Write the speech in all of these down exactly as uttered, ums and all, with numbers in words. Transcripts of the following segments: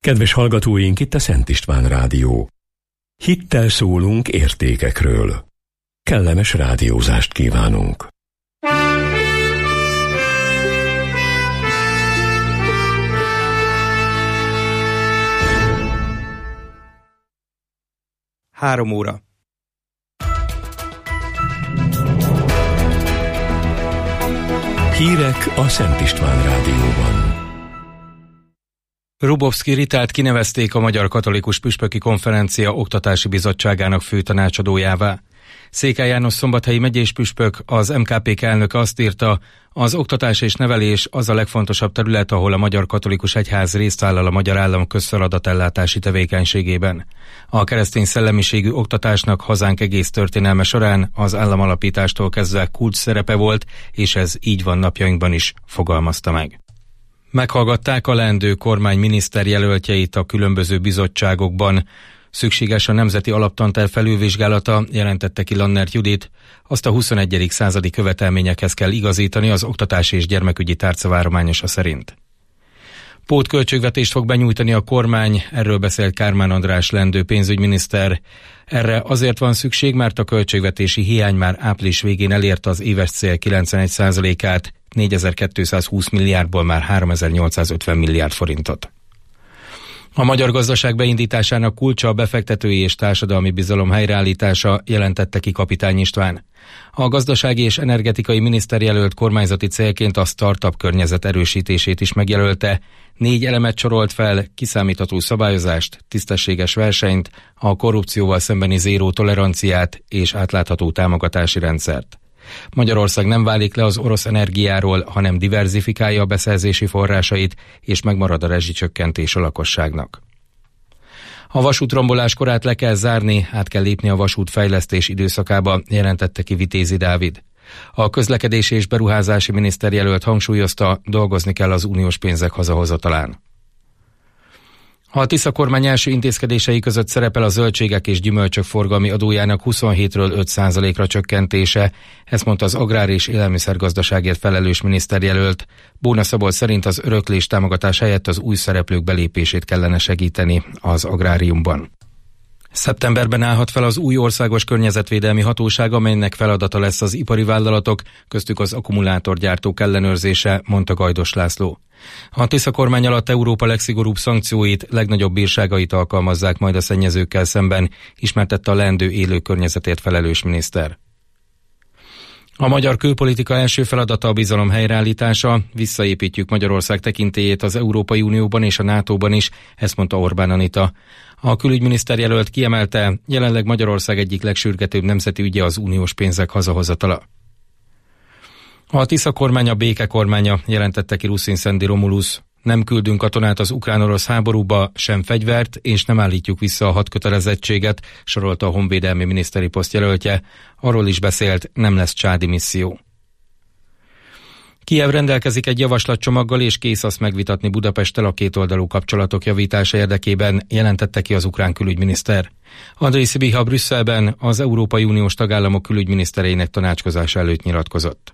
Kedves hallgatóink, itt a Szent István Rádió. Hittel szólunk értékekről. Kellemes rádiózást kívánunk. Három óra. Hírek a Szent István Rádióban. Rubovszky Ritát kinevezték a Magyar Katolikus Püspöki Konferencia Oktatási Bizottságának főtanácsadójává. Székely János szombathelyi megyés püspök, az em ká pé elnöke azt írta, az oktatás és nevelés az a legfontosabb terület, ahol a Magyar Katolikus Egyház részt vállal a magyar állam közfeladatellátási tevékenységében. A keresztény szellemiségű oktatásnak hazánk egész történelme során az államalapítástól kezdve kulcs szerepe volt, és ez így van napjainkban is, fogalmazta meg. Meghallgatták a leendő kormány miniszterjelöltjeit a különböző bizottságokban. Szükséges a nemzeti alaptanterv felülvizsgálata, jelentette ki Lannert Judit. Azt a huszonegyedik századi követelményekhez kell igazítani az oktatási és gyermekügyi tárca várományosa szerint. Pótköltségvetést fog benyújtani a kormány, erről beszélt Kármán András leendő pénzügyminiszter. Erre azért van szükség, mert a költségvetési hiány már április végén elérte az éves cél kilencvenegy százalékát, négyezer-kétszázhúsz milliárdból már háromezer-nyolcszázötven milliárd forintot. A magyar gazdaság beindításának kulcsa a befektetői és társadalmi bizalom helyreállítása, jelentette ki Kapitány István. A gazdasági és energetikai miniszterjelölt kormányzati célként a startup környezet erősítését is megjelölte. Négy elemet sorolt fel: kiszámítható szabályozást, tisztességes versenyt, a korrupcióval szembeni zéró toleranciát és átlátható támogatási rendszert. Magyarország nem válik le az orosz energiáról, hanem diverzifikálja a beszerzési forrásait, és megmarad a rezsicsökkentés a lakosságnak. A vasútrombolás korát le kell zárni, át kell lépni a vasútfejlesztés időszakába, jelentette ki Vitézi Dávid. A közlekedési és beruházási miniszterjelölt hangsúlyozta, dolgozni kell az uniós pénzek hazahozatalán. A Tisza kormány első intézkedései között szerepel a zöldségek és gyümölcsök forgalmi adójának huszonhétről öt százalékra csökkentése, ezt mondta az agrár- és élelmiszergazdaságért felelős miniszterjelölt. Bóna Szabolcs szerint az öröklés támogatás helyett az új szereplők belépését kellene segíteni az agráriumban. Szeptemberben állhat fel az új országos környezetvédelmi hatóság, amelynek feladata lesz az ipari vállalatok, köztük az akkumulátorgyártók ellenőrzése, mondta Gajdos László. A Tisza kormány alatt Európa legszigorúbb szankcióit, legnagyobb bírságait alkalmazzák majd a szennyezőkkel szemben, ismertette a leendő élő környezetért felelős miniszter. A magyar külpolitika első feladata a bizalom helyreállítása, visszaépítjük Magyarország tekintélyét az Európai Unióban és a nátóban is, ezt mondta Orbán Anita. A külügyminiszter jelölt kiemelte, jelenleg Magyarország egyik legsürgetőbb nemzeti ügye az uniós pénzek hazahozatala. A Tisza kormánya béke kormánya, jelentette ki Ruszin Szendi Romulus. Nem küldünk katonát az ukrán-orosz háborúba, sem fegyvert, és nem állítjuk vissza a hadkötelezettséget, sorolta a honvédelmi miniszteri poszt jelöltje. Arról is beszélt, nem lesz csádi misszió. Kijev rendelkezik egy javaslatcsomaggal, és kész azt megvitatni Budapesttel a kétoldalú kapcsolatok javítása érdekében, jelentette ki az ukrán külügyminiszter. Andrej Szibiha Brüsszelben az Európai Uniós tagállamok külügyminisztereinek tanácskozása előtt nyilatkozott.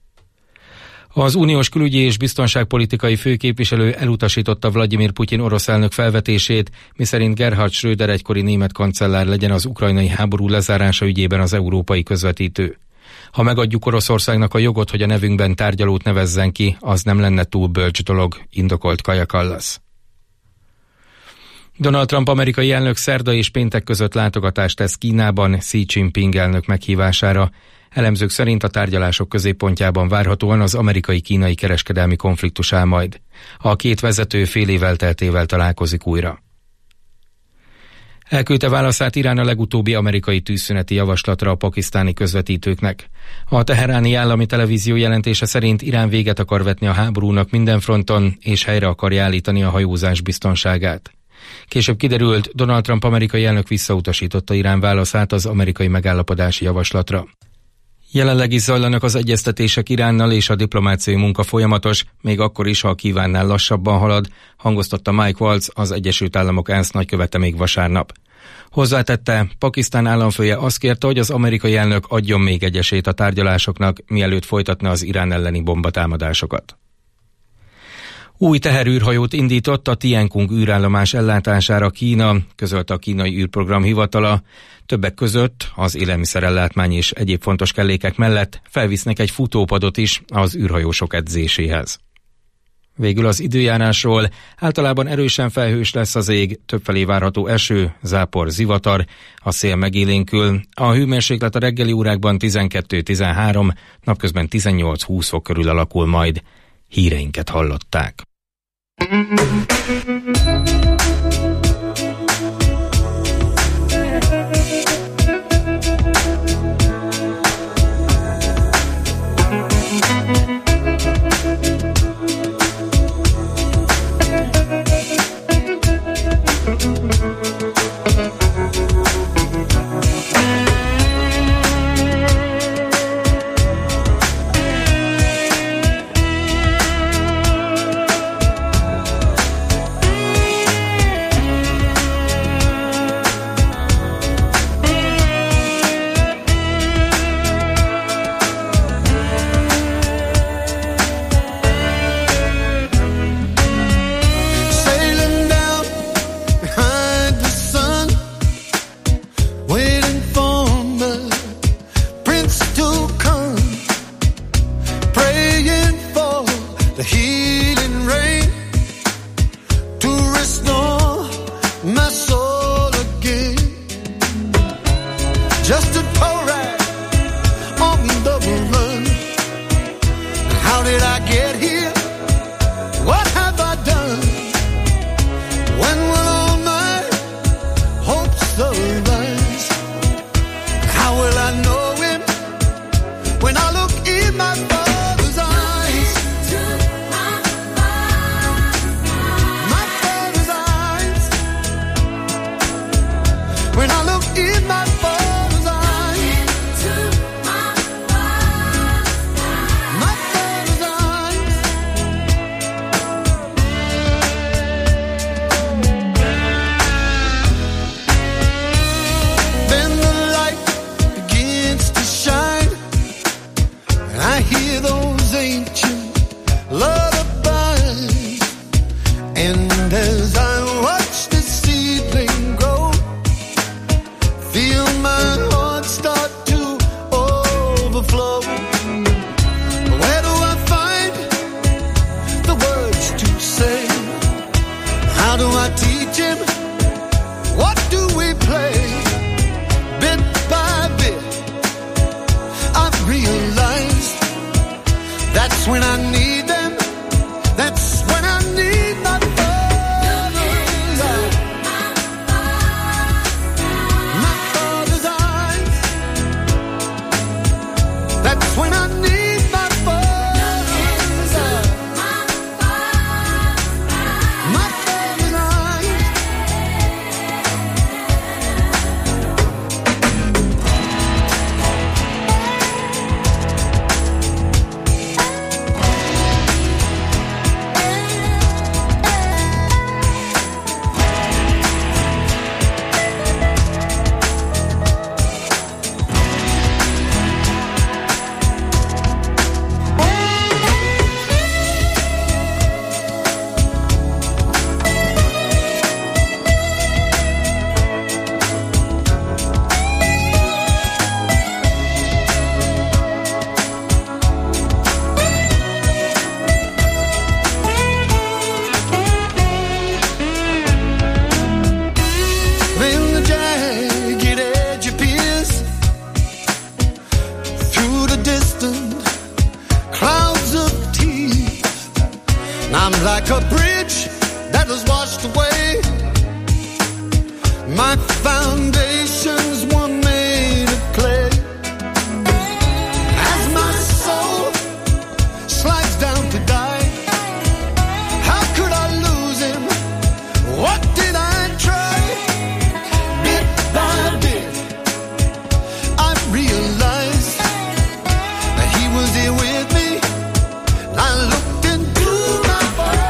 Az uniós külügyi és biztonságpolitikai főképviselő elutasította Vladimir Putyin orosz elnök felvetését, miszerint Gerhard Schröder egykori német kancellár legyen az ukrajnai háború lezárása ügyében az európai közvetítő. Ha megadjuk Oroszországnak a jogot, hogy a nevünkben tárgyalót nevezzen ki, az nem lenne túl bölcs dolog, indokolt Kaja Kallas. Donald Trump amerikai elnök szerda és péntek között látogatást tesz Kínában Xi Jinping elnök meghívására. Elemzők szerint a tárgyalások középpontjában várhatóan az amerikai-kínai kereskedelmi konfliktus áll majd. A két vezető fél év elteltével találkozik újra. Elküldte válaszát Irán a legutóbbi amerikai tűzszüneti javaslatra a pakisztáni közvetítőknek. A teheráni állami televízió jelentése szerint Irán véget akar vetni a háborúnak minden fronton, és helyre akarja állítani a hajózás biztonságát. Később kiderült, Donald Trump amerikai elnök visszautasította Irán válaszát az amerikai megállapodási javaslatra. Jelenleg is zajlanak az egyeztetések Iránnal, és a diplomáciai munka folyamatos, még akkor is, ha a kívánnál lassabban halad, hangoztatta Mike Waltz, az Egyesült Államok ENSZ nagykövete még vasárnap. Hozzátette, Pakisztán államfője azt kérte, hogy az amerikai elnök adjon még egy esélyt a tárgyalásoknak, mielőtt folytatna az Irán elleni bombatámadásokat. Új teherűrhajót indított a Tiankung űrállomás ellátására Kína, közölte a kínai űrprogram hivatala. Többek között az élelmiszerellátmány és egyéb fontos kellékek mellett felvisznek egy futópadot is az űrhajósok edzéséhez. Végül az időjárásról: általában erősen felhős lesz az ég, többfelé várható eső, zápor, zivatar, a szél megélénkül, a hőmérséklet a reggeli órákban tizenkettő-tizenhárom, napközben tizennyolc-húsz fok körül alakul majd. Híreinket hallották.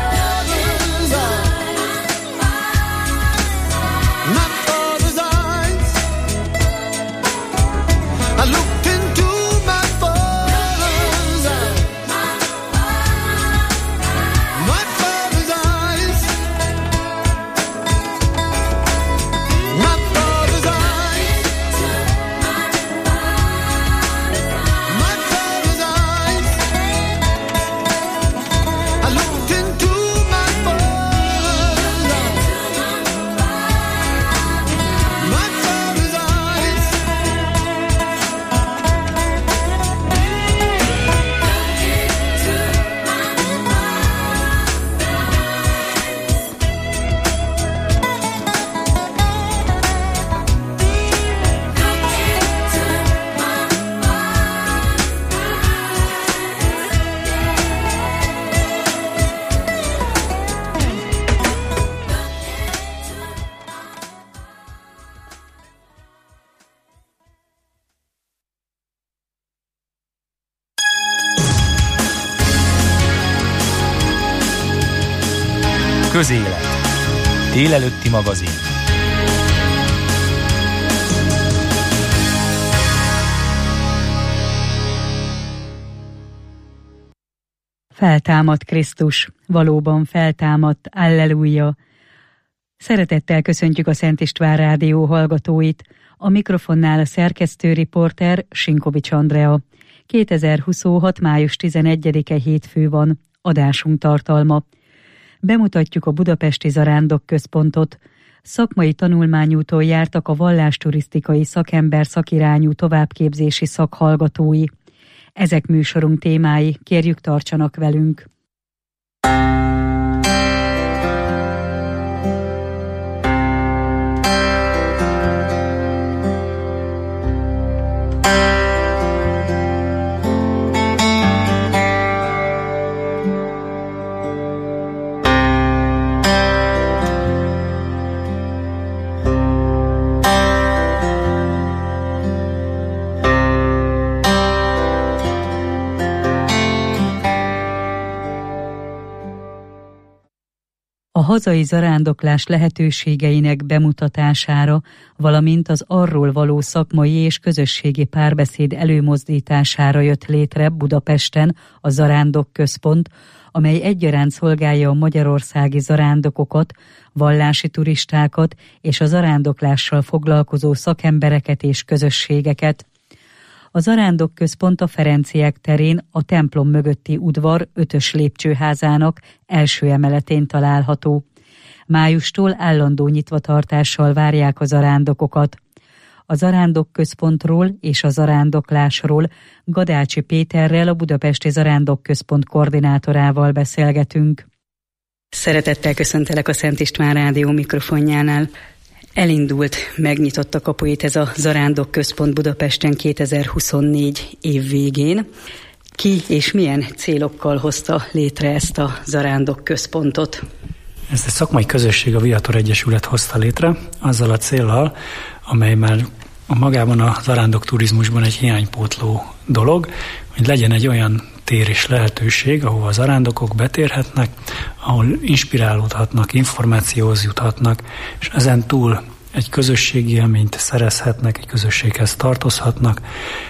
My father's eyes Közélet. Délelőtti magazin. Feltámadt Krisztus, valóban feltámadt, alleluja! Szeretettel köszöntjük a Szent István Rádió hallgatóit. A mikrofonnál a szerkesztő riporter Sinkovics Andrea. kétezer-huszonhat. május tizenegyedike hétfő van, adásunk tartalma. Bemutatjuk a Budapesti Zarándok Központot. Szakmai tanulmányúton jártak a vallásturisztikai szakember szakirányú továbbképzési szakhallgatói. Ezek műsorunk témái, kérjük tartsanak velünk. A hazai zarándoklás lehetőségeinek bemutatására, valamint az arról való szakmai és közösségi párbeszéd előmozdítására jött létre Budapesten a Zarándok Központ, amely egyaránt szolgálja a magyarországi zarándokokat, vallási turistákat és a zarándoklással foglalkozó szakembereket és közösségeket. A Zarándok Központ a Ferenciek terén a templom mögötti udvar ötös lépcsőházának első emeletén található. Májustól állandó nyitvatartással várják a zarándokokat. A Zarándok Központról és a zarándoklásról Gadácsi Péterrel, a Budapesti Zarándok Központ koordinátorával beszélgetünk. Szeretettel köszöntelek a Szent István Rádió mikrofonjánál. Elindult, megnyitott a kapuit ez a Zarándok Központ Budapesten kétezer-huszonnégy év végén. Ki és milyen célokkal hozta létre ezt a Zarándok Központot? Ezt egy szakmai közösség, a Viator Egyesület hozta létre, azzal a céllal, amely már magában a zarándok turizmusban egy hiánypótló dolog, hogy legyen egy olyan tér és lehetőség, ahova a zarándokok betérhetnek, ahol inspirálódhatnak, információhoz juthatnak, és ezen túl egy közösségi élményt szerezhetnek, egy közösséghez tartozhatnak,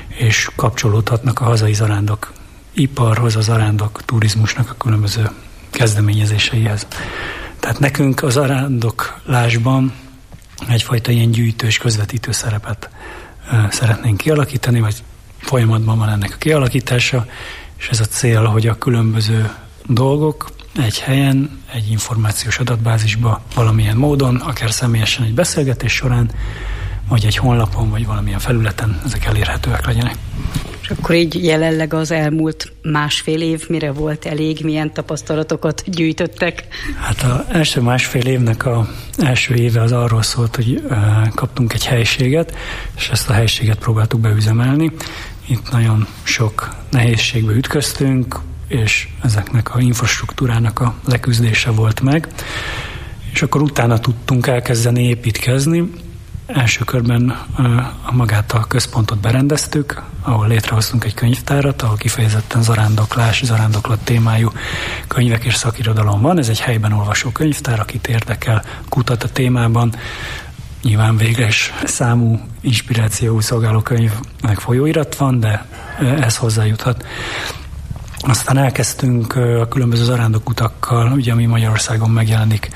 és kapcsolódhatnak a hazai zarándok iparhoz, a zarándok turizmusnak a különböző kezdeményezéseihez. Tehát nekünk a zarándoklásban egyfajta ilyen gyűjtős, közvetítő szerepet szeretnénk kialakítani, vagy folyamatban van ennek a kialakítása, és ez a cél, hogy a különböző dolgok egy helyen, egy információs adatbázisba valamilyen módon, akár személyesen egy beszélgetés során, vagy egy honlapon, vagy valamilyen felületen ezek elérhetőek legyenek. És akkor így jelenleg az elmúlt másfél év mire volt elég, milyen tapasztalatokat gyűjtöttek? Hát az első másfél évnek az első éve az arról szólt, hogy kaptunk egy helységet, és ezt a helységet próbáltuk beüzemelni. Itt nagyon sok nehézségbe ütköztünk, és ezeknek a infrastruktúrának a leküzdése volt meg. És akkor utána tudtunk elkezdeni építkezni. Első körben a magát a központot berendeztük, ahol létrehoztunk egy könyvtárat, ahol kifejezetten zarándoklás, zarándoklat témájú könyvek és szakirodalom van. Ez egy helyben olvasó könyvtár, akit érdekel, kutat a témában. Nyilván véges számú inspirációú szolgáló könyv meg folyóirat van, de ez hozzájuthat. Aztán elkezdtünk a különböző zarándokutakkal, ugye ami Magyarországon megjelenik,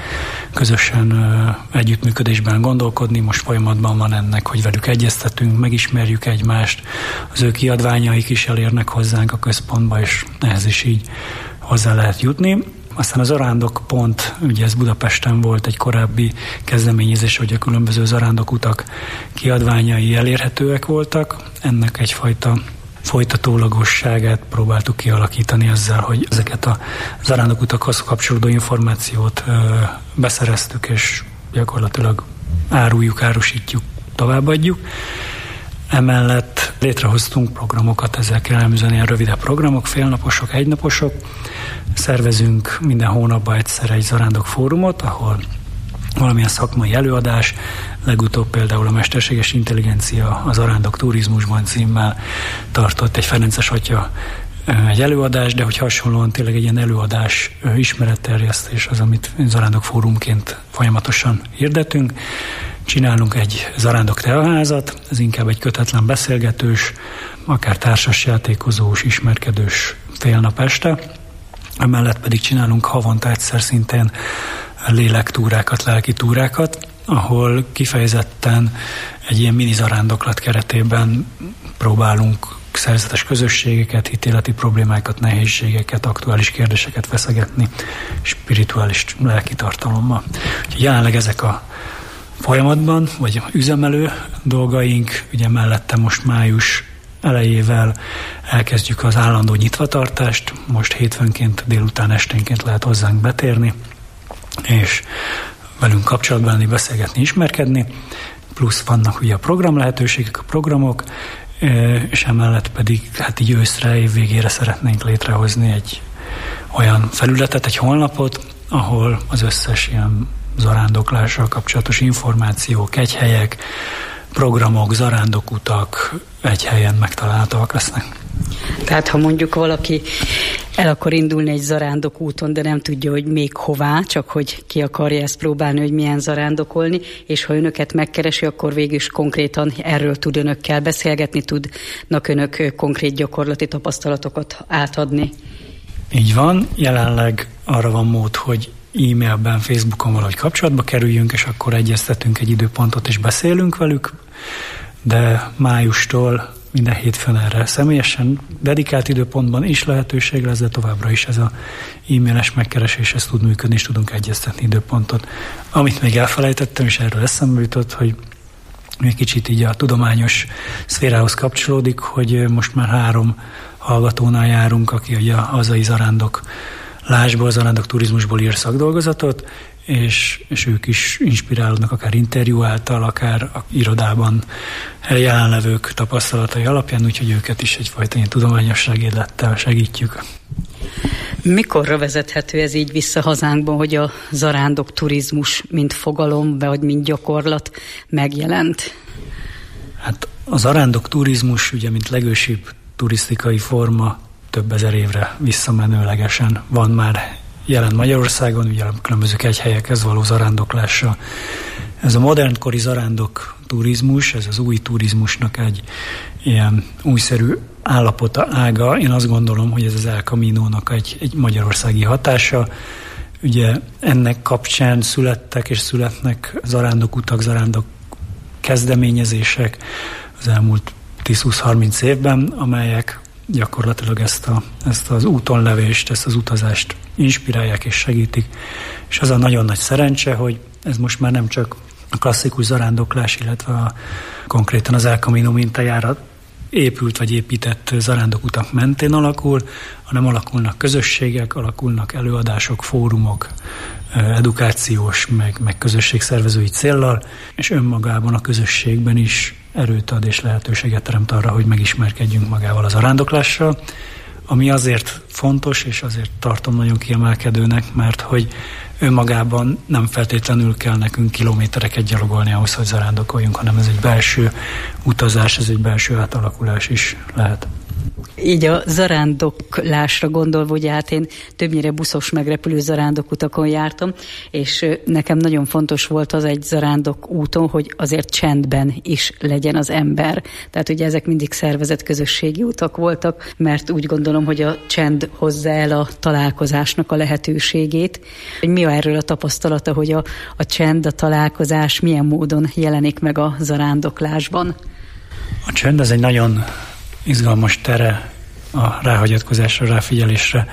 közösen együttműködésben gondolkodni. Most folyamatban van ennek, hogy velük egyeztetünk, megismerjük egymást. Az ő kiadványaik is elérnek hozzánk a központba, és ehhez is így hozzá lehet jutni. Aztán az zarándok pont, ugye ez Budapesten volt egy korábbi kezdeményezés, hogy a különböző zarándokutak kiadványai elérhetőek voltak. Ennek egyfajta folytatólagosságát próbáltuk kialakítani ezzel, hogy ezeket a zarándokutakhoz kapcsolódó információt ö, beszereztük, és gyakorlatilag áruljuk, árusítjuk, továbbadjuk. Emellett létrehoztunk programokat, ezek jellemzően ilyen rövidebb programok, félnaposok, egynaposok. Szervezünk minden hónapban egyszer egy zarándok fórumot, ahol valamilyen szakmai előadás, legutóbb például a Mesterséges Intelligencia a zarándok turizmusban címmel tartott egy Ferences Atya egy előadás, de hogy hasonlóan tényleg egy ilyen előadás ismeretterjesztés az, amit Zarándok Fórumként folyamatosan hirdetünk. Csinálunk egy Zarándok Teaházat, ez inkább egy kötetlen beszélgetős, akár társasjátékozós, ismerkedős félnap este. Emellett pedig csinálunk havonta egyszer szintén lélektúrákat, lelki túrákat, ahol kifejezetten egy ilyen mini zarándoklat keretében próbálunk szerzetes közösségeket, hitéleti problémákat, nehézségeket, aktuális kérdéseket feszegetni spirituális lelki tartalommal. Úgyhogy jelenleg ezek a folyamatban, vagy üzemelő dolgaink, ugye mellette most május elejével elkezdjük az állandó nyitvatartást, most hétfőnként délután esténként lehet hozzánk betérni, és velünk kapcsolatban lenni, beszélgetni, ismerkedni, plusz vannak ugye a program lehetőségek, a programok, és emellett pedig hát így őszre, év végére szeretnénk létrehozni egy olyan felületet, egy honlapot, ahol az összes ilyen zarándoklással kapcsolatos információk, kegyhelyek, programok, zarándokutak egy helyen megtalálhatóak lesznek. Tehát ha mondjuk valaki el akar indulni egy zarándok úton, de nem tudja, hogy még hová, csak hogy ki akarja ezt próbálni, hogy milyen zarándokolni, és ha önöket megkeresi, akkor végül is konkrétan erről tud önökkel beszélgetni, tudnak önök konkrét gyakorlati tapasztalatokat átadni. Így van, jelenleg arra van mód, hogy e-mailben, Facebookon valahogy kapcsolatba kerüljünk, és akkor egyeztetünk egy időpontot, és beszélünk velük, de májustól minden hétfőn erre személyesen dedikált időpontban is lehetőség lesz, de továbbra is ez a e-mailes megkeresés, ez tud működni, és tudunk egyeztetni időpontot. Amit még elfelejtettem, és erről eszembe jutott, hogy egy kicsit így a tudományos szférához kapcsolódik, hogy most már három hallgatónál járunk, aki ugye a hazai zarándok lásból, zarándok turizmusból ír szakdolgozatot, és, és ők is inspirálódnak akár interjú által, akár a irodában jelenlevők tapasztalatai alapján, úgyhogy őket is egyfajta ilyen tudományos segédlettel segítjük. Mikorra vezethető ez így vissza hazánkban, hogy a zarándok turizmus mint fogalom, vagy mint gyakorlat megjelent? Hát a zarándok turizmus, ugye, mint legősibb turisztikai forma, több ezer évre visszamenőlegesen van már jelen Magyarországon, ugye a különböző kegyhelyekhez való zarándoklása. Ez a modernkori zarándok turizmus, ez az új turizmusnak egy ilyen újszerű állapota, ága. Én azt gondolom, hogy ez az El Camino-nak egy, egy magyarországi hatása. Ugye ennek kapcsán születtek és születnek zarándokutak, zarándok kezdeményezések az elmúlt tíz-húsz-harminc évben, amelyek gyakorlatilag ezt, a, ezt az útonlevést, ezt az utazást inspirálják és segítik. És az a nagyon nagy szerencse, hogy ez most már nem csak a klasszikus zarándoklás, illetve a, konkrétan az El Camino mintájára épült vagy épített zarándokutak mentén alakul, hanem alakulnak közösségek, alakulnak előadások, fórumok, edukációs, meg, meg közösségszervezői céllal, és önmagában a közösségben is erőt ad és lehetőséget teremt arra, hogy megismerkedjünk magával a zarándoklással, ami azért fontos, és azért tartom nagyon kiemelkedőnek, mert hogy önmagában nem feltétlenül kell nekünk kilométereket gyalogolni ahhoz, hogy zarándokoljunk, hanem ez egy belső utazás, ez egy belső átalakulás is lehet. Így a zarándoklásra gondolva, ugye hát én többnyire buszos megrepülő zarándokutakon jártam, és nekem nagyon fontos volt az egy zarándok úton, hogy azért csendben is legyen az ember. Tehát ugye ezek mindig szervezett közösségi utak voltak, mert úgy gondolom, hogy a csend hozza el a találkozásnak a lehetőségét. Hogy mi a erről a tapasztalata, hogy a, a csend, a találkozás milyen módon jelenik meg a zarándoklásban? A csend az egy nagyon izgalmas tere a ráhagyatkozásra, ráfigyelésre.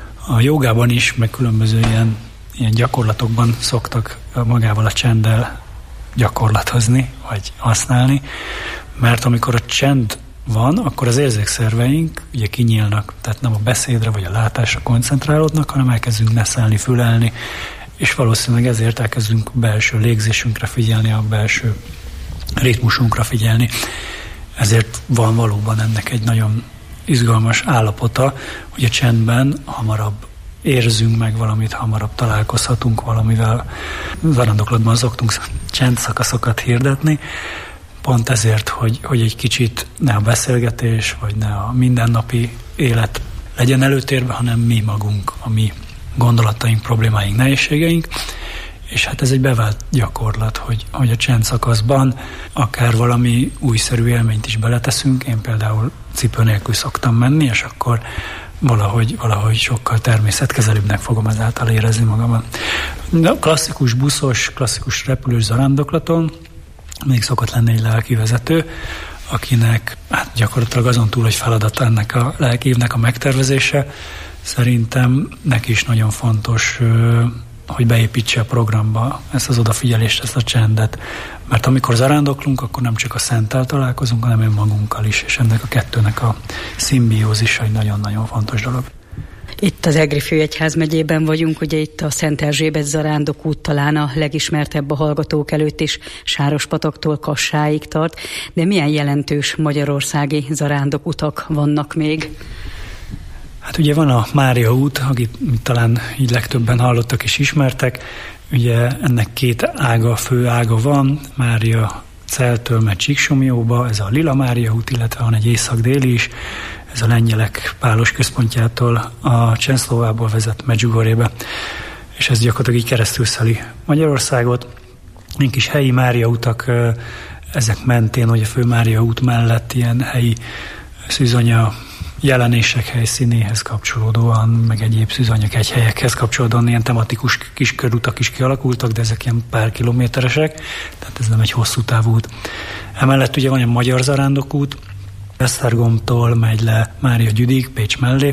A jogában is, meg különböző ilyen, ilyen gyakorlatokban szoktak magával a csenddel gyakorlatozni, vagy használni, mert amikor a csend van, akkor az érzékszerveink ugye kinyílnak, tehát nem a beszédre vagy a látásra koncentrálódnak, hanem elkezdünk neszelni, fülelni, és valószínűleg ezért elkezdünk belső légzésünkre figyelni, a belső ritmusunkra figyelni. Ezért van valóban ennek egy nagyon izgalmas állapota, hogy a csendben hamarabb érzünk meg valamit, hamarabb találkozhatunk valamivel. Zarándoklatban szoktunk csendszakaszokat hirdetni, pont ezért, hogy, hogy egy kicsit ne a beszélgetés, vagy ne a mindennapi élet legyen előtérben, hanem mi magunk, a mi gondolataink, problémáink, nehézségeink. És hát ez egy bevált gyakorlat, hogy, hogy a csendszakaszban akár valami újszerű élményt is beleteszünk. Én például cipő nélkül szoktam menni, és akkor valahogy, valahogy sokkal természetkezelőbbnek fogom ezáltal érezni magamat. De a klasszikus buszos, klasszikus repülős zarándoklaton még szokott lenni egy lelkivezető, akinek hát gyakorlatilag azon túl, hogy feladat ennek a lelkiívnek a megtervezése, szerintem neki is nagyon fontos, hogy beépítse a programba ezt az odafigyelést, ezt a csendet. Mert amikor zarándoklunk, akkor nem csak a Szenttel találkozunk, hanem önmagunkkal is, és ennek a kettőnek a szimbiózisa egy nagyon-nagyon fontos dolog. Itt az Egri főegyházmegyében vagyunk, ugye itt a Szent Erzsébet zarándokút talán a legismertebb a hallgatók előtt is, Sárospataktól Kassáig tart, de milyen jelentős magyarországi zarándokutak vannak még? Hát ugye van a Mária út, akit talán így legtöbben hallottak és ismertek. Ugye ennek két ága, fő ága van, Mária Celtől megy Csíksomjóba, ez a Lila Mária út, illetve van egy észak-déli is, ez a lengyelek pálos központjától a Csenszlovából vezet Medjugorjébe, és ez gyakorlatilag így keresztülszeli Magyarországot. Mink is helyi Mária utak, ezek mentén, hogy a fő Mária út mellett ilyen helyi szűzanya jelenések helyszínéhez kapcsolódóan, meg egyéb szűzanya kegyhelyekhez kapcsolódóan ilyen tematikus kiskörútak is kialakultak, de ezek ilyen pár kilométeresek, tehát ez nem egy hosszú távú út. Emellett ugye van egy magyar zarándokút, Esztergomtól megy le Mária Gyüdig, Pécs mellé.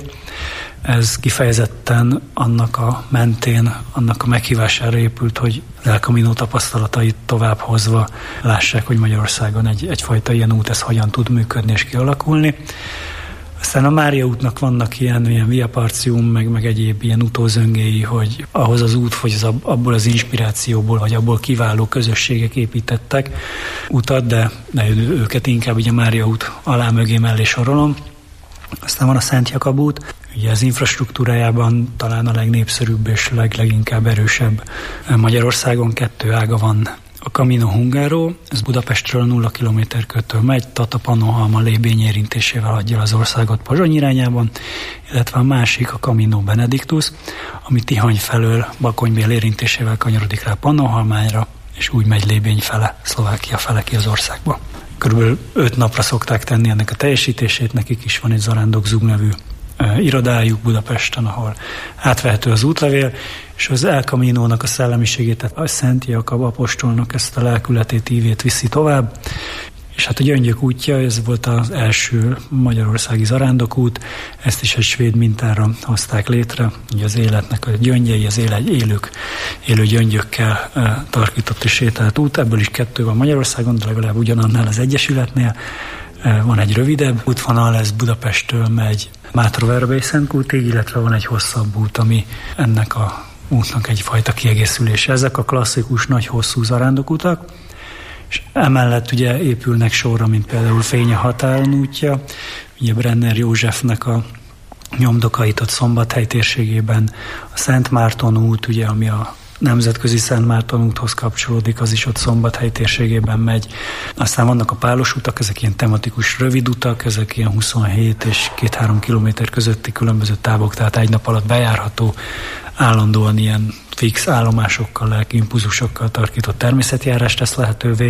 Ez kifejezetten annak a mentén, annak a meghívására épült, hogy az El Camino tapasztalatait tovább hozva lássák, hogy Magyarországon egy, egyfajta ilyen út, ez hogyan tud működni és kialakulni. Aztán a Mária útnak vannak ilyen, ilyen Via Partium, meg, meg egyéb ilyen utózöngéi, hogy ahhoz az út, hogy az abból az inspirációból, vagy abból kiváló közösségek építettek utat, de, de őket inkább így a Mária út alá mögé mellé sorolom. Aztán van a Szent Jakab út, ugye az infrastruktúrájában talán a legnépszerűbb és leg, leginkább erősebb Magyarországon, kettő ága van. A Camino Hungaro, ez Budapestről nulla kilométer körtől megy, Tata-Pannonhalma lébény érintésével adja az országot Pozsony irányában, illetve a másik a Camino Benedictus, ami Tihany felől Bakonybél érintésével kanyarodik rá Pannonhalmára, és úgy megy lébény fele, Szlovákia fele ki az országba. Körülbelül öt napra szokták tenni ennek a teljesítését, nekik is van egy Zarándok Zug nevű irodájuk Budapesten, ahol átvehető az útlevél, és az El Camino-nak a szellemiségét, tehát a Szent Jakab apostolnak ezt a lelkületét, ívét viszi tovább. És hát a Gyöngyök útja, ez volt az első magyarországi zarándokút, ezt is egy svéd mintára hozták létre, ugye az életnek a gyöngyei, az éle, élők, élő gyöngyökkel e, tarkított és sétált út, ebből is kettő van Magyarországon, de legalább ugyanannál az Egyesületnél. E, van egy rövidebb útvonal, ez Budapesttől megy Mátraverbély-Szentkútig, illetve van egy hosszabb út, ami ennek a útnak egyfajta kiegészülése. Ezek a klasszikus nagy hosszú zarándokutak, és emellett ugye épülnek sorra, mint például Fény a határon útja, ugye Brenner Józsefnek a nyomdokait ott Szombathely térségében, a Szent Márton út, ugye, ami a nemzetközi Szent Márton úthoz kapcsolódik, az is ott Szombathely térségében megy. Aztán vannak a pálos utak, ezek ilyen tematikus rövid utak, ezek ilyen huszonhét és két-három kilométer közötti különböző távok, tehát egy nap alatt bejárható, állandóan ilyen fix állomásokkal, lelki impulzusokkal tarkított természetjárást tesz lehetővé.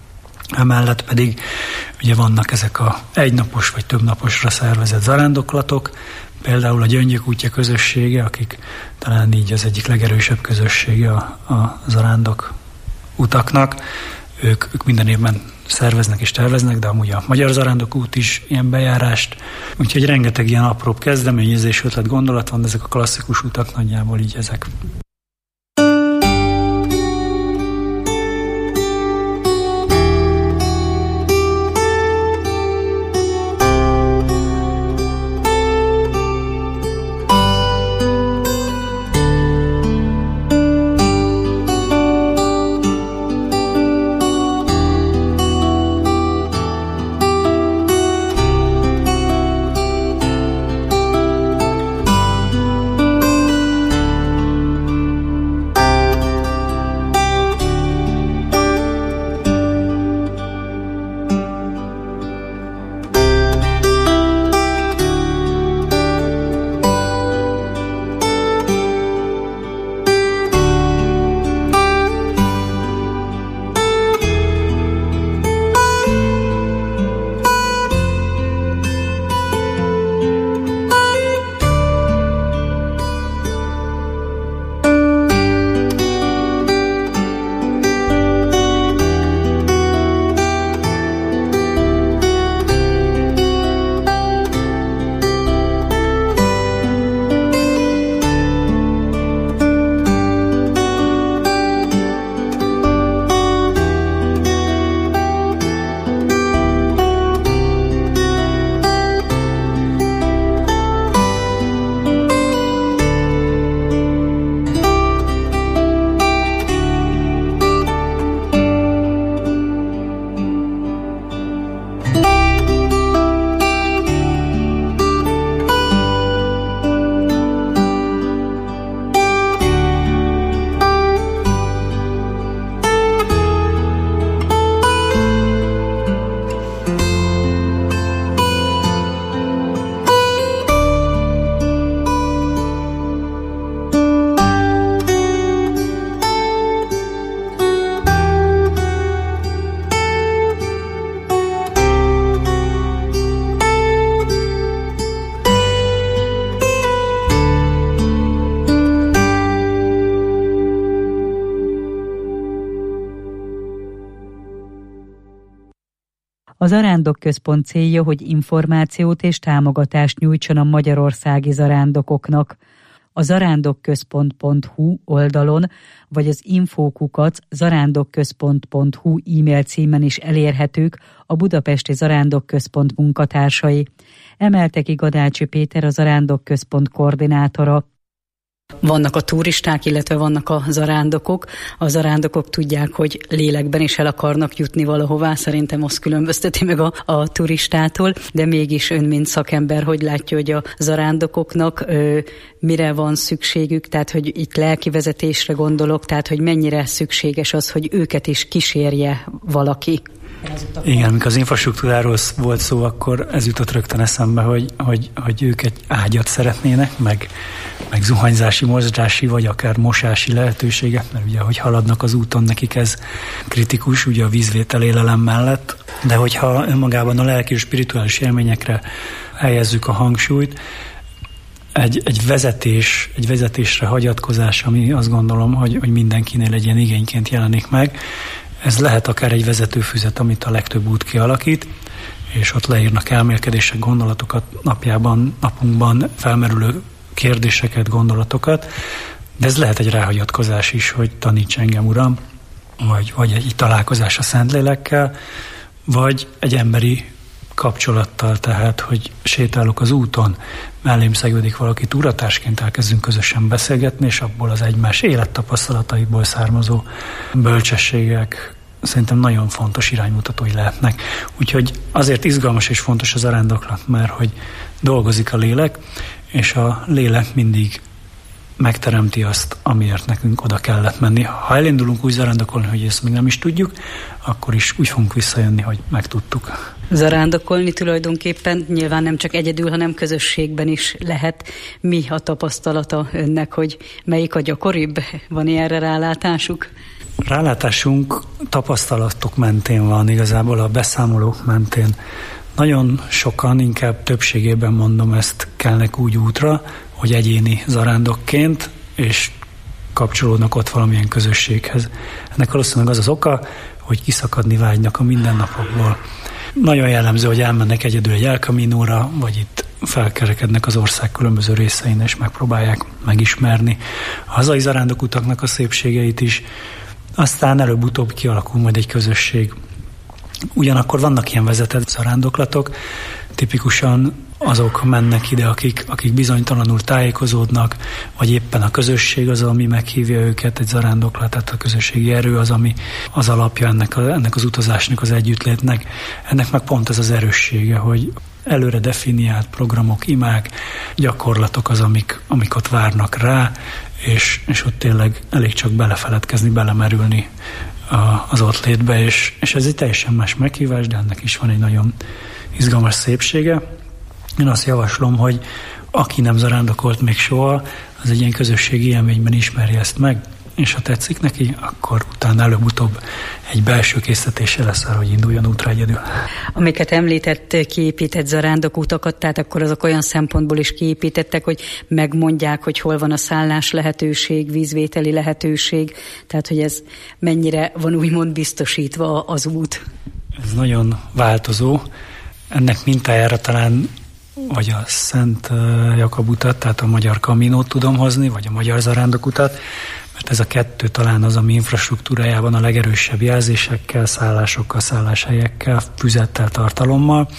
Emellett pedig ugye vannak ezek a egynapos vagy többnaposra szervezett zarándoklatok, például a Gyöngyök útja közössége, akik talán így az egyik legerősebb közössége a, a zarándok utaknak. Ők, ők minden évben szerveznek és terveznek, de amúgy a Magyar Zarándok út is ilyen bejárást. Úgyhogy rengeteg ilyen apróbb kezdeményezés, ötlet, gondolat van, de ezek a klasszikus utak nagyjából így ezek. A Zarándokközpont célja, hogy információt és támogatást nyújtson a magyarországi zarándokoknak. A zarándokközpont pont hu oldalon, vagy az infókukac zarándokközpont pont hu e-mail címen is elérhetők a Budapesti Zarándokközpont munkatársai. Emelte ki Gadácsi Péter, a Zarándokközpont koordinátora. Vannak a turisták, illetve vannak a zarándokok. A zarándokok tudják, hogy lélekben is el akarnak jutni valahová, szerintem azt különbözteti meg a, a turistától, de mégis ön, mint szakember, hogy látja, hogy a zarándokoknak ö, mire van szükségük, tehát hogy itt lelki vezetésre gondolok, tehát hogy mennyire szükséges az, hogy őket is kísérje valaki. Igen, amikor az infrastruktúráról volt szó, akkor ez jutott rögtön eszembe, hogy, hogy, hogy ők egy ágyat szeretnének, meg, meg zuhanyzási, mozgási, vagy akár mosási lehetőséget, mert ugye, hogy haladnak az úton, nekik ez kritikus, ugye a vízvétel élelem mellett, de hogyha önmagában a lelki és spirituális élményekre helyezzük a hangsúlyt, egy, egy vezetés, egy vezetésre hagyatkozás, ami azt gondolom, hogy, hogy mindenkinél egy ilyen igényként jelenik meg. Ez lehet akár egy vezetőfüzet, amit a legtöbb út kialakít, és ott leírnak elmélkedések, gondolatokat, napjában, napunkban felmerülő kérdéseket, gondolatokat, de ez lehet egy ráhagyatkozás is, hogy taníts engem, Uram, vagy, vagy egy találkozás a Szentlélekkel, vagy egy emberi kapcsolattal, tehát, hogy sétálok az úton, mellém szegődik valaki, túratársként elkezdünk közösen beszélgetni, és abból az egymás élettapasztalataiból származó bölcsességek szerintem nagyon fontos iránymutatói lehetnek. Úgyhogy azért izgalmas és fontos az zarándoklat, mert hogy dolgozik a lélek, és a lélek mindig megteremti azt, amiért nekünk oda kellett menni. Ha elindulunk úgy zarándokolni, hogy ezt még nem is tudjuk, akkor is úgy fogunk visszajönni, hogy megtudtuk. Zarándokolni tulajdonképpen nyilván nem csak egyedül, hanem közösségben is lehet. Mi a tapasztalata önnek, hogy melyik a gyakoribb? Van ilyenre rálátásuk? Rálátásunk tapasztalatok mentén van, igazából a beszámolók mentén. Nagyon sokan, inkább többségében mondom, ezt kelnek úgy útra, hogy egyéni zarándokként, és kapcsolódnak ott valamilyen közösséghez. Ennek valószínűleg az az oka, hogy kiszakadni vágynak a mindennapokból. Nagyon jellemző, hogy elmennek egyedül egy El Caminóra, vagy itt felkerekednek az ország különböző részein, és megpróbálják megismerni a hazai zarándokutaknak a szépségeit is. Aztán előbb-utóbb kialakul majd egy közösség. Ugyanakkor vannak ilyen vezetett zarándoklatok, tipikusan azok mennek ide, akik, akik bizonytalanul tájékozódnak, vagy éppen a közösség az, ami meghívja őket, egy zarándoklat, tehát a közösségi erő az, ami az alapja ennek, a, ennek az utazásnak, az együttlétnek. Ennek meg pont ez az erőssége, hogy előre definiált programok, imák, gyakorlatok az, amik, amik ott várnak rá, és, és ott tényleg elég csak belefeledkezni, belemerülni a, az ott létbe, és, és ez egy teljesen más meghívás, de ennek is van egy nagyon izgalmas szépsége. Én azt javaslom, hogy aki nem zarándokolt még soha, az egy ilyen közösségi élményben ismerje ezt meg, és ha tetszik neki, akkor utána előbb-utóbb egy belső késztetése lesz arra, hogy induljon útra egyedül. Amiket említett, kiépített zarándokutakat, tehát akkor azok olyan szempontból is kiépítettek, hogy megmondják, hogy hol van a szállás lehetőség, vízvételi lehetőség, tehát hogy ez mennyire van úgymond biztosítva az út. Ez nagyon változó. Ennek mintájára talán vagy a Szent Jakab utat, tehát a Magyar Caminót tudom hozni, vagy a Magyar Zarándokutat, mert ez a kettő talán az, ami infrastruktúrájában a legerősebb jelzésekkel, szállásokkal, szálláshelyekkel, füzettel, tartalommal.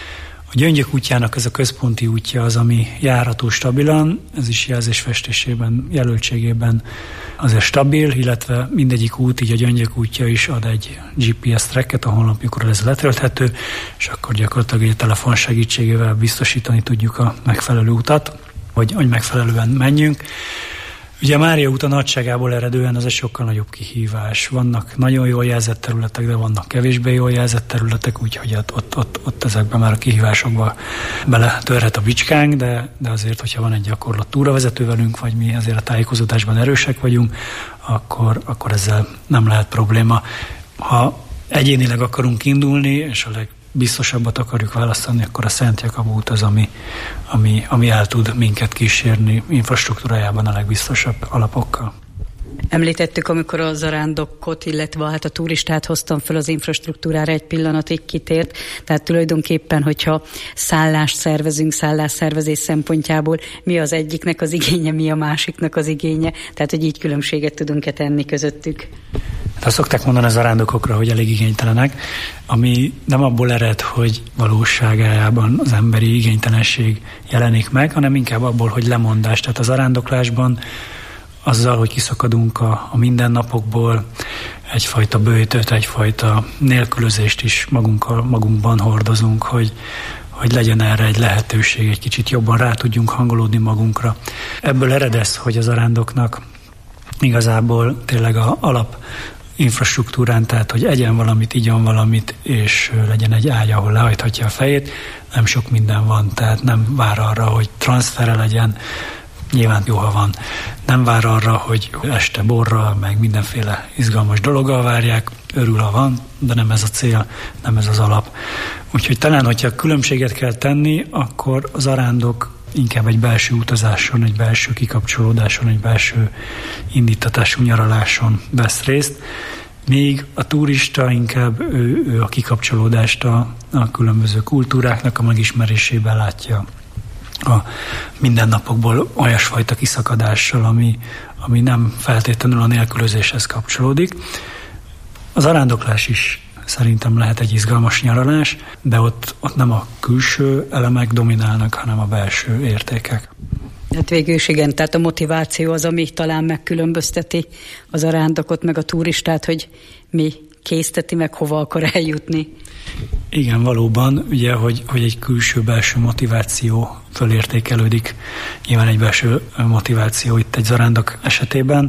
A Gyöngyök útjának ez a központi útja az, ami járható stabilan, ez is jelzésfestésében, jelöltségében azért stabil, illetve mindegyik út, így a Gyöngyök útja is ad egy gé pé es tracket, a honlapjukról ez letölthető, és akkor gyakorlatilag egy telefon segítségével biztosítani tudjuk a megfelelő utat, hogy, hogy megfelelően menjünk. Ugye a Mária út a nagyságából eredően az egy sokkal nagyobb kihívás. Vannak nagyon jól jelzett területek, de vannak kevésbé jól jelzett területek, úgyhogy ott, ott, ott, ott ezekben már a kihívásokba beletörhet a bicskánk, de, de azért, hogyha van egy gyakorlott túravezető velünk, vagy mi azért a tájékozódásban erősek vagyunk, akkor, akkor ezzel nem lehet probléma. Ha egyénileg akarunk indulni, és a legbiztosabbat akarjuk választani, akkor a Szent Jakab út az, ami, ami, ami el tud minket kísérni infrastruktúrájában a legbiztosabb alapokkal. Említettük, amikor a zarándokot, illetve hát a turistát hoztam fel az infrastruktúrára, egy pillanatig kitért, tehát tulajdonképpen, hogyha szállást szervezünk, szállásszervezés szempontjából, mi az egyiknek az igénye, mi a másiknak az igénye, tehát hogy így különbséget tudunk-e tenni közöttük. Hát azt szokták mondani a zarándokokra, hogy elég igénytelenek, ami nem abból ered, hogy valóságában az emberi igénytelenség jelenik meg, hanem inkább abból, hogy lemondás. Tehát a zarándoklásban azzal, hogy kiszakadunk a, a mindennapokból, egyfajta böjtöt, egyfajta nélkülözést is magunkkal, magunkban hordozunk, hogy, hogy legyen erre egy lehetőség, egy kicsit jobban rá tudjunk hangolódni magunkra. Ebből ered ez, hogy a zarándoknak igazából tényleg az alap infrastruktúrán, tehát hogy egyen valamit, igyon valamit, és legyen egy ágy, ahol lehajthatja a fejét, nem sok minden van, tehát nem vár arra, hogy transfere legyen, nyilván jó, ha van. Nem vár arra, hogy este borral, meg mindenféle izgalmas dologgal várják, örül, ha van, de nem ez a cél, nem ez az alap. Úgyhogy talán, hogyha különbséget kell tenni, akkor az zarándok inkább egy belső utazáson, egy belső kikapcsolódáson, egy belső indítatású nyaraláson vesz részt, míg a turista inkább ő, ő a kikapcsolódást a, a különböző kultúráknak a megismerésében látja a mindennapokból olyasfajta kiszakadással, ami, ami nem feltétlenül a nélkülözéshez kapcsolódik. Az zarándoklás is szerintem lehet egy izgalmas nyaralás, de ott, ott nem a külső elemek dominálnak, hanem a belső értékek. Hát végül is igen, tehát a motiváció az, ami talán megkülönbözteti az zarándokot meg a turistát, hogy mi készteti meg, hova akar eljutni. Igen, valóban, ugye, hogy, hogy egy külső-belső motiváció fölértékelődik. Nyilván egy belső motiváció itt egy zarándok esetében,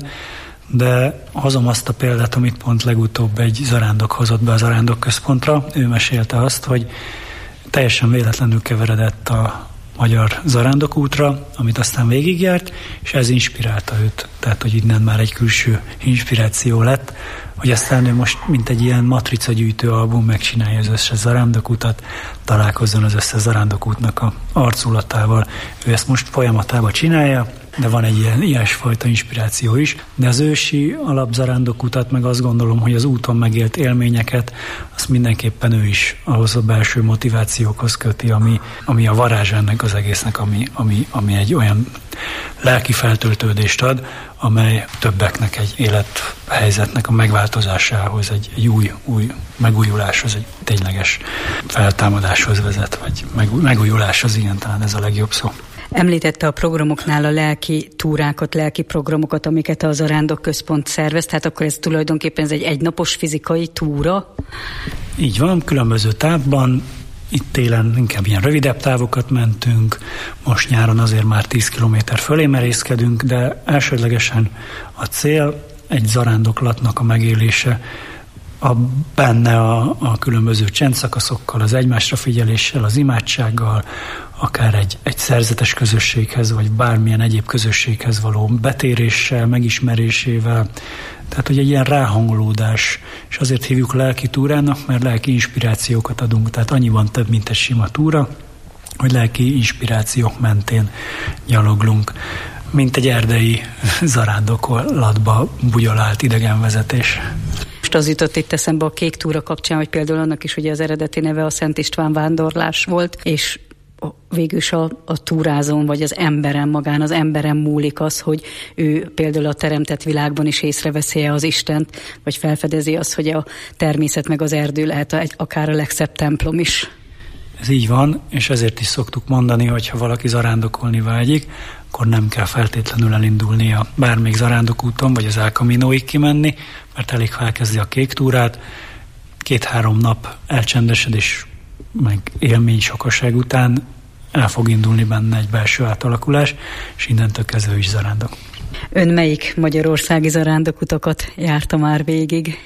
de hozom azt a példát, amit pont legutóbb egy zarándok hozott be a zarándok központra. Ő mesélte azt, hogy teljesen véletlenül keveredett a magyar zarándokútra, amit aztán végigjárt, és ez inspirálta őt. Tehát, hogy innen már egy külső inspiráció lett, hogy aztán ő most, mint egy ilyen matricagyűjtő album megcsinálja az összes zarándokutat, találkozzon az összes zarándokútnak a arculatával. Ő ezt most folyamatában csinálja, de van egy ilyen ilyesfajta inspiráció is. De az ősi alapzarándokutat, meg azt gondolom, hogy az úton megélt élményeket, azt mindenképpen ő is ahhoz a belső motivációkhoz köti, ami, ami a varázs ennek az egésznek, ami, ami, ami egy olyan lelki feltöltődést ad, amely többeknek egy élethelyzetnek a megváltozásához, egy, egy új, új megújuláshoz, egy tényleges feltámadáshoz vezet, vagy megújulás az ilyen, talán ez a legjobb szó. Említette a programoknál a lelki túrákat, lelki programokat, amiket a Zarándok Központ szervez, tehát akkor ez tulajdonképpen ez egy egynapos fizikai túra? Így van, különböző távban. Itt télen inkább ilyen rövidebb távokat mentünk, most nyáron azért már tíz kilométer fölé merészkedünk, de elsődlegesen a cél egy zarándoklatnak a megélése, a, benne a, a különböző csendszakaszokkal, az egymásra figyeléssel, az imádsággal, akár egy, egy szerzetes közösséghez, vagy bármilyen egyéb közösséghez való betéréssel, megismerésével. Tehát, hogy egy ilyen ráhangolódás, és azért hívjuk lelki túrának, mert lelki inspirációkat adunk, tehát annyiban több, mint egy sima túra, hogy lelki inspirációk mentén gyaloglunk, mint egy erdei zarándokolatba bugyolált idegenvezetés. Most az jutott itt eszembe a kék túra kapcsán, hogy például annak is ugye az eredeti neve a Szent István vándorlás volt, és végülis a, a túrázón, vagy az emberen magán, az emberen múlik az, hogy ő például a teremtett világban is észreveszi az Istent, vagy felfedezi azt, hogy a természet meg az erdő lehet egy, akár a legszebb templom is. Ez így van, és ezért is szoktuk mondani, hogy ha valaki zarándokolni vágyik, akkor nem kell feltétlenül elindulnia bármelyik zarándokúton, vagy az El Caminóig kimenni, mert elég, ha elkezdi a kék túrát, két-három nap elcsendesedés, meg élmény sokaság után el fog indulni benne egy belső átalakulás, és innentől kezdve is zarándok. Ön melyik magyarországi zarándokutakat járta már végig?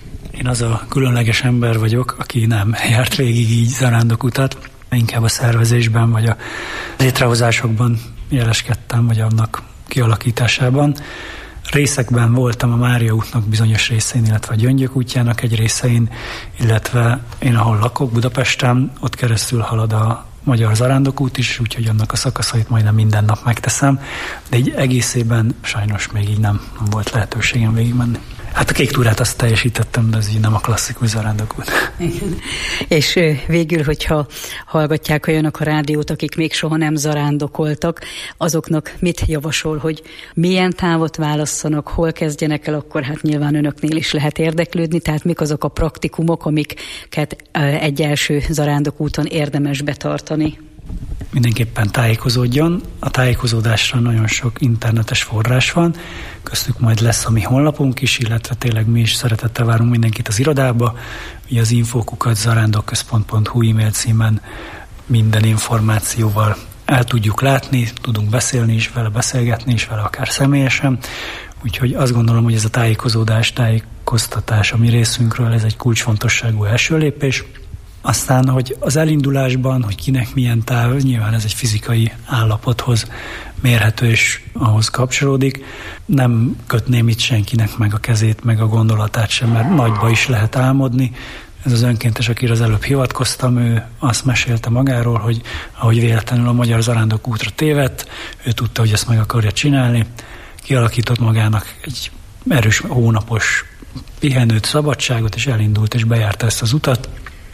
Én az a különleges ember vagyok, aki nem járt végig így zarándokutat, inkább a szervezésben, vagy a létrehozásokban jeleskedtem, vagy annak kialakításában. Részekben voltam a Mária útnak bizonyos részein, illetve a Gyöngyök útjának egy részein, illetve én, ahol lakok, Budapesten, ott keresztül halad a Magyar Zarándokút is, úgyhogy annak a szakaszait majdnem minden nap megteszem, de így egészében sajnos még így nem, nem volt lehetőségem végigmenni. Hát a kék túrát azt teljesítettem, de ez így nem a klasszikus zarándokút. Igen. És végül, hogyha hallgatják olyanok a rádiót, akik még soha nem zarándokoltak, azoknak mit javasol, hogy milyen távot válasszanak, hol kezdjenek el, akkor hát nyilván önöknél is lehet érdeklődni, tehát mik azok a praktikumok, amiket egy első zarándokúton érdemes betartani? Mindenképpen tájékozódjon. A tájékozódásra nagyon sok internetes forrás van, köztük majd lesz a mi honlapunk is, illetve tényleg mi is szeretettel várunk mindenkit az irodába. Ugye az info kukac zarándokközpont pont hu e-mail címen minden információval el tudjuk látni, tudunk beszélni is vele, beszélgetni is vele, akár személyesen. Úgyhogy azt gondolom, hogy ez a tájékozódás, tájékoztatás a mi részünkről, ez egy kulcsfontosságú első lépés. Aztán, hogy az elindulásban, hogy kinek milyen táv, nyilván ez egy fizikai állapothoz mérhető és ahhoz kapcsolódik. Nem kötném itt senkinek meg a kezét, meg a gondolatát sem, mert nagyba is lehet álmodni. Ez az önkéntes, akire az előbb hivatkoztam, ő azt mesélte magáról, hogy ahogy véletlenül a Magyar Zarándokútra tévedt, ő tudta, hogy ezt meg akarja csinálni, kialakított magának egy erős hónapos pihenőt, szabadságot, és elindult, és bejárta ezt az utat.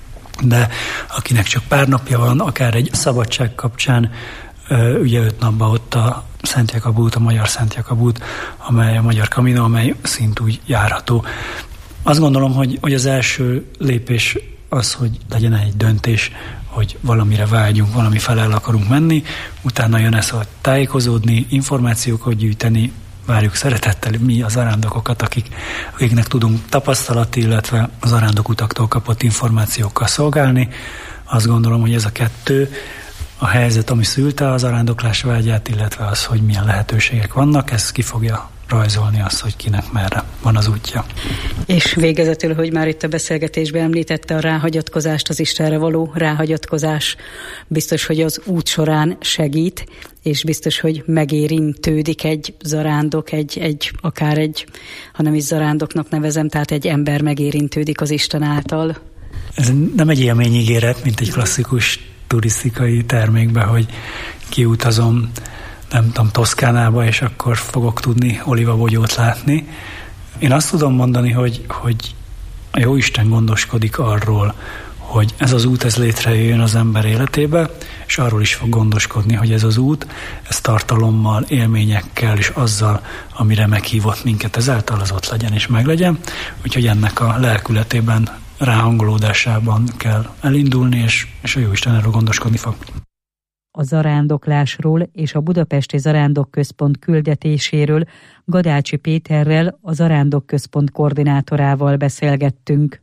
De akinek csak pár napja van, akár egy szabadság kapcsán, ugye öt napban ott a Szent Jakab út, a Magyar Szent Jakab út, amely a Magyar Camino, amely szintúgy járható. Azt gondolom, hogy, hogy az első lépés az, hogy legyen egy döntés, hogy valamire vágyunk, valami felé el akarunk menni, utána jön ez, hogy tájékozódni, információkat gyűjteni, várjuk szeretettel mi a zarándokokat, akik, akiknek tudunk tapasztalat, illetve a zarándokutaktól kapott információkkal szolgálni. Azt gondolom, hogy ez a kettő, a helyzet, ami szülte a zarándoklás vágyát, illetve az, hogy milyen lehetőségek vannak, ez ki fogja rajzolni azt, hogy kinek merre van az útja. És végezetül, hogy már itt a beszélgetésben említette a ráhagyatkozást, az Istenre való ráhagyatkozás, biztos, hogy az út során segít, és biztos, hogy megérintődik egy zarándok, egy, egy, akár egy, ha nem is zarándoknak nevezem, tehát egy ember megérintődik az Isten által. Ez nem egy élményígéret, mint egy klasszikus turisztikai termékbe, hogy kiutazom, nem tudom, Toszkánába, és akkor fogok tudni olivabogyót látni. Én azt tudom mondani, hogy, hogy a Jóisten gondoskodik arról, hogy ez az út, ez létrejöjjön az ember életébe, és arról is fog gondoskodni, hogy ez az út, ez tartalommal, élményekkel, és azzal, amire meghívott minket, ezáltal az ott legyen és meglegyen. Úgyhogy ennek a lelkületében, ráhangolódásában kell elindulni, és, és a Jóisten erről gondoskodni fog. A zarándoklásról és a Budapesti Zarándokközpont küldetéséről Gadácsi Péterrel, a Zarándokközpont koordinátorával beszélgettünk.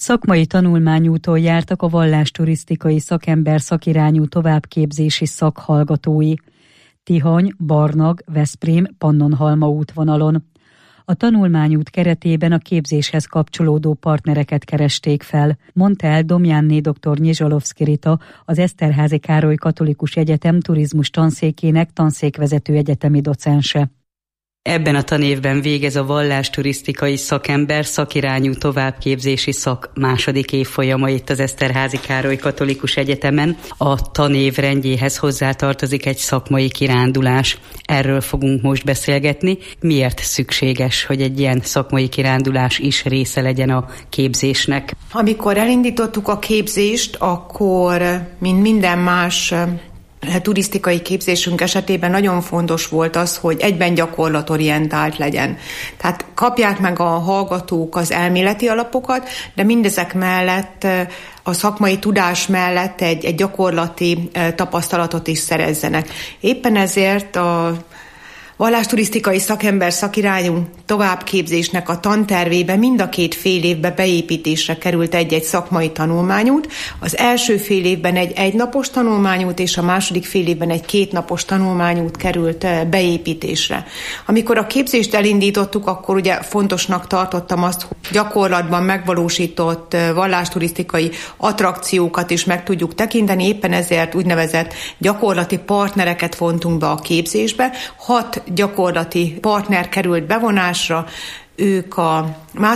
Szakmai tanulmányúton jártak a vallásturisztikai szakember szakirányú továbbképzési szakhallgatói. Tihany, Barnag, Veszprém, Pannonhalma útvonalon. A tanulmányút keretében a képzéshez kapcsolódó partnereket keresték fel, mondta el Domjánné dr. Nyizsalovszky Rita, az Eszterházy Károly Katolikus Egyetem turizmus tanszékének tanszékvezető egyetemi docense. Ebben a tanévben végez a vallásturisztikai szakember szakirányú továbbképzési szak második évfolyama itt az Eszterházy Károly Katolikus Egyetemen. A tanév rendjéhez hozzátartozik egy szakmai kirándulás. Erről fogunk most beszélgetni. Miért szükséges, hogy egy ilyen szakmai kirándulás is része legyen a képzésnek? Amikor elindítottuk a képzést, akkor, mint minden más turisztikai képzésünk esetében nagyon fontos volt az, hogy egyben gyakorlatorientált legyen. Tehát kapják meg a hallgatók az elméleti alapokat, de mindezek mellett a szakmai tudás mellett egy, egy gyakorlati tapasztalatot is szerezzenek. Éppen ezért a vallásturisztikai szakember szakirányú továbbképzésnek a tantervébe mind a két fél évben beépítésre került egy-egy szakmai tanulmányút. Az első fél évben egy egynapos tanulmányút, és a második fél évben egy kétnapos tanulmányút került beépítésre. Amikor a képzést elindítottuk, akkor ugye fontosnak tartottam azt, hogy gyakorlatban megvalósított vallásturisztikai attrakciókat is meg tudjuk tekinteni, éppen ezért úgynevezett gyakorlati partnereket vontunk be a képzésbe. Hat gyakorlati partner került bevonásra, ők a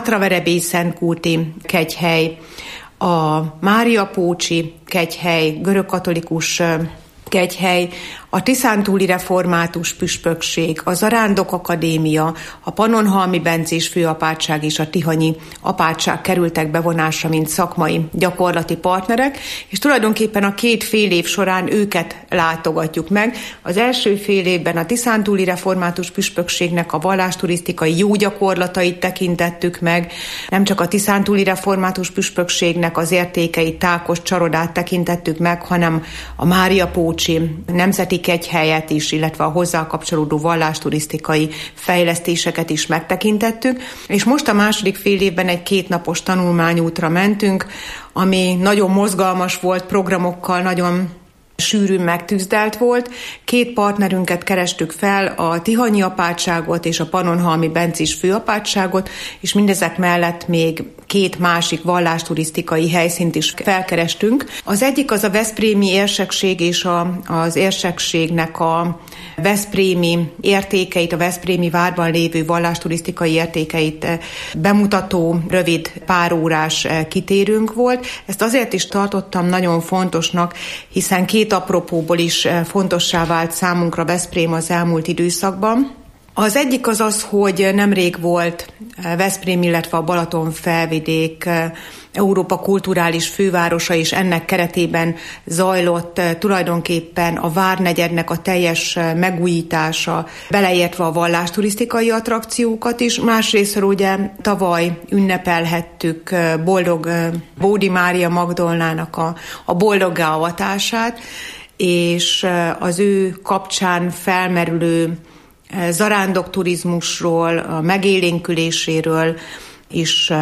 Mátraverebély-Szentkúti kegyhely, a Máriapócsi kegyhely, görögkatolikus kegyhely, a Tiszántúli Református Püspökség, a Zarándok Akadémia, a Pannonhalmi Bencés Főapátság és a Tihanyi Apátság kerültek bevonásra, mint szakmai gyakorlati partnerek, és tulajdonképpen a két fél év során őket látogatjuk meg. Az első fél évben a Tiszántúli Református Püspökségnek a vallásturisztikai jó gyakorlatait tekintettük meg, nem csak a Tiszántúli Református Püspökségnek az értékeit, Tákos Csarodát tekintettük meg, hanem a Máriapócsi Nemzeti Kegyhelyet is, illetve a hozzá kapcsolódó vallásturisztikai fejlesztéseket is megtekintettük, és most a második fél évben egy kétnapos tanulmányútra mentünk, ami nagyon mozgalmas volt, programokkal nagyon sűrűn megtűzdelt volt. Két partnerünket kerestük fel, a Tihanyi Apátságot és a Pannonhalmi Bencés Főapátságot, és mindezek mellett még két másik vallásturisztikai helyszínt is felkerestünk. Az egyik az a veszprémi érsekség és a, az érsekségnek a veszprémi értékeit, a veszprémi várban lévő vallásturisztikai értékeit bemutató rövid párórás kitérőnk volt. Ezt azért is tartottam nagyon fontosnak, hiszen két apropóból is fontossá vált számunkra Veszprém az elmúlt időszakban. Az egyik az az, hogy nemrég volt Veszprém, illetve a Balaton-felvidék Európa kulturális fővárosa, és ennek keretében zajlott tulajdonképpen a Várnegyednek a teljes megújítása, beleértve a vallásturisztikai attrakciókat is. Másrésztről ugye tavaly ünnepelhettük boldog Bódi Mária Magdolnának a, a boldoggá avatását, és az ő kapcsán felmerülő zarándokturizmusról, a megélénküléséről is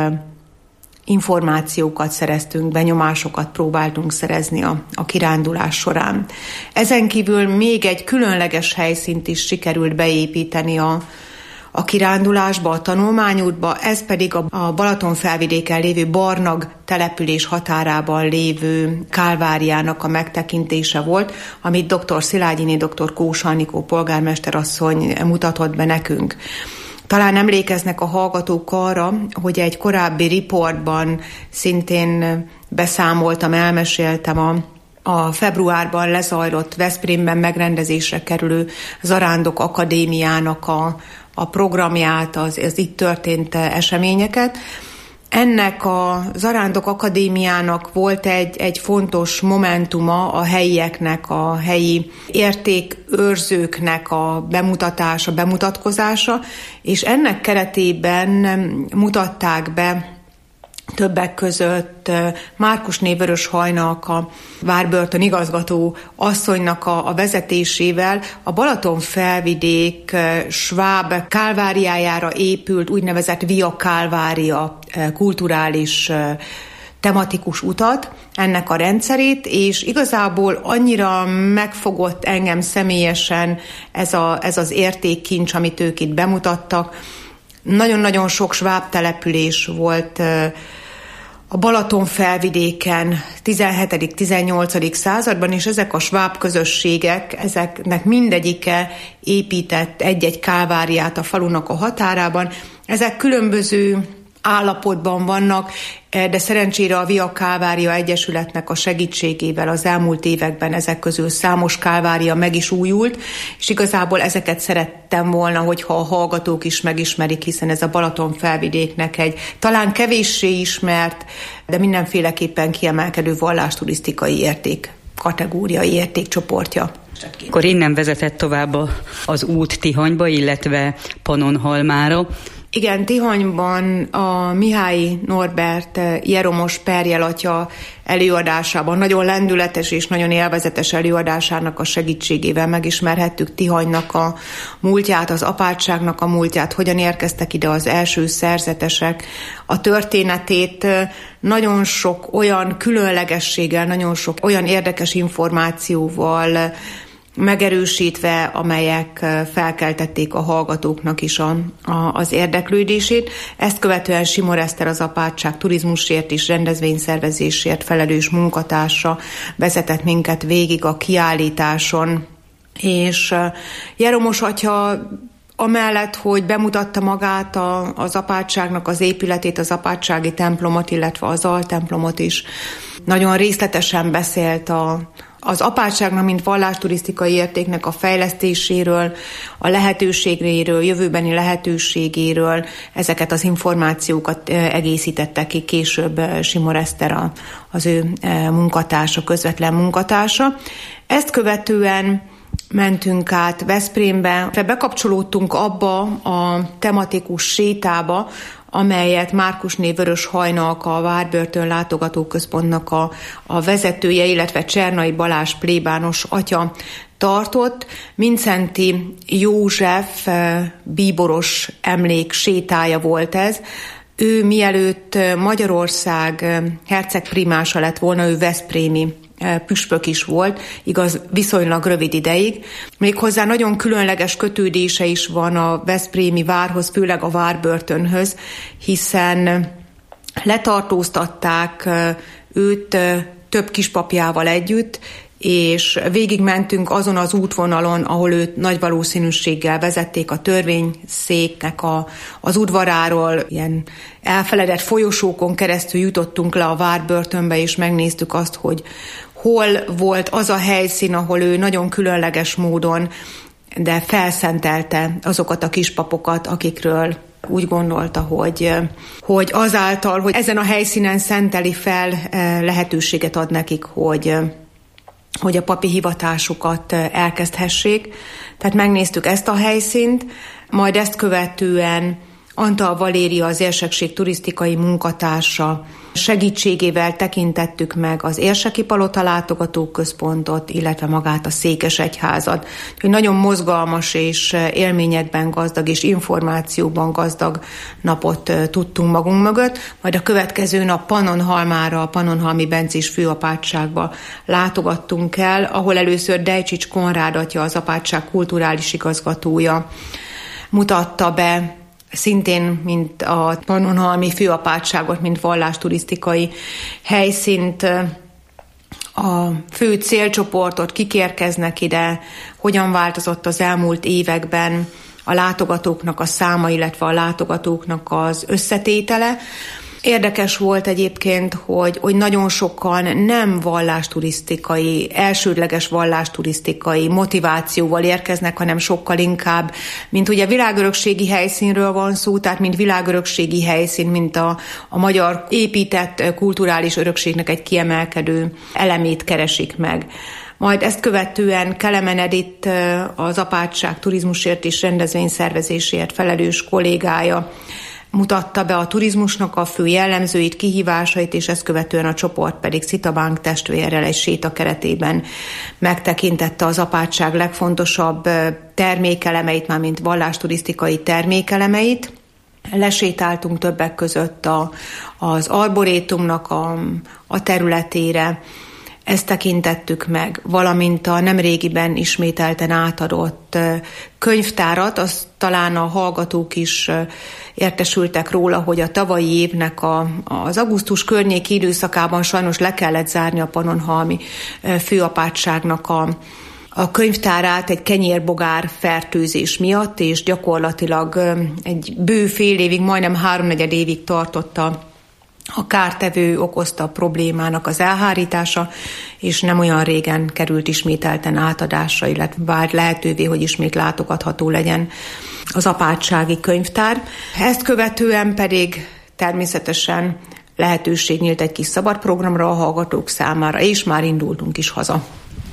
információkat szereztünk, benyomásokat próbáltunk szerezni a, a kirándulás során. Ezen kívül még egy különleges helyszínt is sikerült beépíteni a, a kirándulásba, a tanulmányútba, ez pedig a, a Balaton-felvidéken lévő Barnag település határában lévő Kálváriának a megtekintése volt, amit dr. Szilágyiné dr. Kós Annikó polgármesterasszony mutatott be nekünk. Talán emlékeznek a hallgatók arra, hogy egy korábbi riportban szintén beszámoltam, elmeséltem a a februárban lezajlott Veszprémben megrendezésre kerülő Zarándok Akadémiának a, a programját, az, az itt történt eseményeket. Ennek a Zarándok Akadémiának volt egy, egy fontos momentuma a helyieknek, a helyi értékőrzőknek a bemutatása, bemutatkozása, és ennek keretében mutatták be többek között Márkusné Vöröshajnak, a várbörtön igazgató asszonynak a, a vezetésével a Balaton-felvidék sváb kálváriájára épült úgynevezett Via Kálvária kulturális tematikus utat, ennek a rendszerét, és igazából annyira megfogott engem személyesen ez, a, ez az értékkincs, amit ők itt bemutattak. Nagyon-nagyon sok sváb település volt a Balaton felvidéken tizenhetedik-tizennyolcadik században, és ezek a sváb közösségek, ezeknek mindegyike épített egy-egy kálváriát a falunak a határában. Ezek különböző állapotban vannak, de szerencsére a Via Kálvária Egyesületnek a segítségével az elmúlt években ezek közül számos kálvária meg is újult, és igazából ezeket szerettem volna, hogyha a hallgatók is megismerik, hiszen ez a Balaton felvidéknek egy talán kevéssé ismert, de mindenféleképpen kiemelkedő vallásturisztikai érték kategóriai értékcsoportja. Akkor innen vezetett tovább az út Tihanyba, illetve Pannonhalmára. Igen, Tihanyban a Mihály Norbert Jeromos Perjel atya előadásában, nagyon lendületes és nagyon élvezetes előadásának a segítségével megismerhettük Tihanynak a múltját, az apátságnak a múltját, hogyan érkeztek ide az első szerzetesek, a történetét, nagyon sok olyan különlegességgel, nagyon sok olyan érdekes információval megerősítve, amelyek felkeltették a hallgatóknak is a, a, az érdeklődését. Ezt követően Simor Eszter, az apátság turizmusért és rendezvényszervezésért felelős munkatársa vezetett minket végig a kiállításon, és Jeromos atya amellett, hogy bemutatta magát a, az apátságnak az épületét, az apátsági templomot, illetve az altemplomot is, nagyon részletesen beszélt a az apátságnak, mint vallásturisztikai értéknek a fejlesztéséről, a lehetőségéről, jövőbeni lehetőségéről, ezeket az információkat egészítette ki később Simor Eszter, az ő munkatársa, közvetlen munkatársa. Ezt követően mentünk át Veszprémbe, bekapcsolódtunk abba a tematikus sétába, amelyet Márkusné Vörös Hajnalka, a Várbörtön látogatóközpontnak a, a vezetője, illetve Csernai Balázs plébános atya tartott. Mindszenty József bíboros emlék sétája volt ez. Ő mielőtt Magyarország hercegprimása lett volna, ő veszprémi püspök is volt, igaz, viszonylag rövid ideig. Méghozzá nagyon különleges kötődése is van a veszprémi várhoz, főleg a Várbörtönhöz, hiszen letartóztatták őt több kispapjával együtt, és végigmentünk azon az útvonalon, ahol őt nagy valószínűséggel vezették a törvényszéknek a, az udvaráról, ilyen elfeledett folyosókon keresztül jutottunk le a Várbörtönbe, és megnéztük azt, hogy hol volt az a helyszín, ahol ő nagyon különleges módon, de felszentelte azokat a kispapokat, akikről úgy gondolta, hogy, hogy azáltal, hogy ezen a helyszínen szenteli fel, lehetőséget ad nekik, hogy hogy a papi hivatásukat elkezdhessék. Tehát megnéztük ezt a helyszínt, majd ezt követően Antal Valéria, az érsekség turisztikai munkatársa segítségével tekintettük meg az Érseki Palota látogatóközpontot, illetve magát a székesegyházat. Úgyhogy nagyon mozgalmas és élményekben gazdag és információban gazdag napot tudtunk magunk mögött. Majd a következő nap Pannonhalmára, a Pannonhalmi Bencés főapátságba látogattunk el, ahol először Dejcsics Konrád atya, az apátság kulturális igazgatója mutatta be szintén, mint a Pannonhalmi főapátságot, mint vallásturisztikai helyszínt, a fő célcsoportot, kik érkeznek ide, hogyan változott az elmúlt években a látogatóknak a száma, illetve a látogatóknak az összetétele. Érdekes volt egyébként, hogy, hogy nagyon sokan nem vallásturisztikai, elsődleges vallásturisztikai motivációval érkeznek, hanem sokkal inkább, mint ugye világörökségi helyszínről van szó, tehát mint világörökségi helyszín, mint a, a magyar épített kulturális örökségnek egy kiemelkedő elemét keresik meg. Majd ezt követően Kelemen Edith, az apátság turizmusért és rendezvényszervezésért felelős kollégája mutatta be a turizmusnak a fő jellemzőit, kihívásait, és ezt követően a csoport pedig Szita Bánk testvérrel egy séta keretében megtekintette az apátság legfontosabb termékelemeit, mármint vallásturisztikai termékelemeit. lesétáltunk többek között a, az arborétumnak a, a területére, ezt tekintettük meg, valamint a nemrégiben ismételten átadott könyvtárat, azt talán a hallgatók is értesültek róla, hogy a tavalyi évnek a, az augusztus környéki időszakában sajnos le kellett zárni a Pannonhalmi főapátságnak a, a könyvtárát egy kenyérbogár fertőzés miatt, és gyakorlatilag egy bő fél évig, majdnem háromnegyed évig tartotta a kártevő okozta problémának az elhárítása, és nem olyan régen került ismételten átadásra, illetve vált lehetővé, hogy ismét látogatható legyen az apátsági könyvtár. Ezt követően pedig természetesen lehetőség nyílt egy kis szabad programra a hallgatók számára, és már indultunk is haza.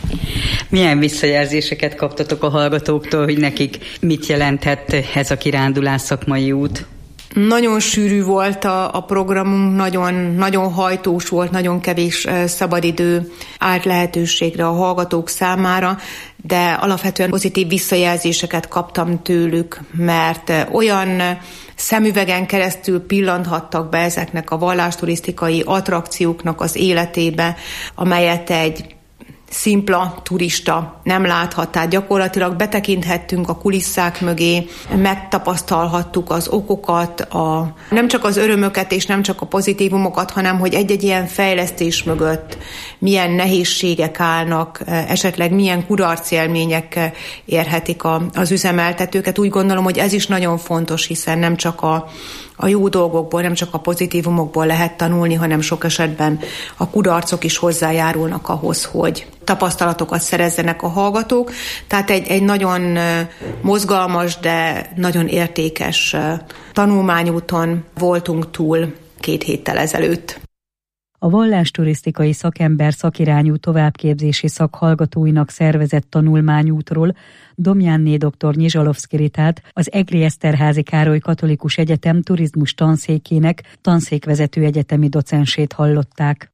Milyen visszajelzéseket kaptatok a hallgatóktól, hogy nekik mit jelenthet ez a kirándulás szakmai út? Nagyon sűrű volt a, a programunk, nagyon, nagyon hajtós volt, nagyon kevés szabadidő állt lehetőségre a hallgatók számára, de alapvetően pozitív visszajelzéseket kaptam tőlük, mert olyan szemüvegen keresztül pillanthattak be ezeknek a vallásturisztikai attrakcióknak az életébe, amelyet egy szimpla turista nem láthat, tehát gyakorlatilag betekinthettünk a kulisszák mögé, megtapasztalhattuk az okokat, a, nem csak az örömöket és nem csak a pozitívumokat, hanem hogy egy-egy ilyen fejlesztés mögött milyen nehézségek állnak, esetleg milyen kudarcélmények érhetik a, az üzemeltetőket. Úgy gondolom, hogy ez is nagyon fontos, hiszen nem csak a A jó dolgokból, nem csak a pozitívumokból lehet tanulni, hanem sok esetben a kudarcok is hozzájárulnak ahhoz, hogy tapasztalatokat szerezzenek a hallgatók. Tehát egy, egy nagyon mozgalmas, de nagyon értékes tanulmányúton voltunk túl két héttel ezelőtt. A vallásturisztikai szakember szakirányú továbbképzési szak hallgatóinak szervezett tanulmányútról Domjánné dr. Nyizsalovszky Ritát, az Egri Eszterházy Károly Katolikus Egyetem turizmus tanszékének tanszékvezető egyetemi docensét hallották.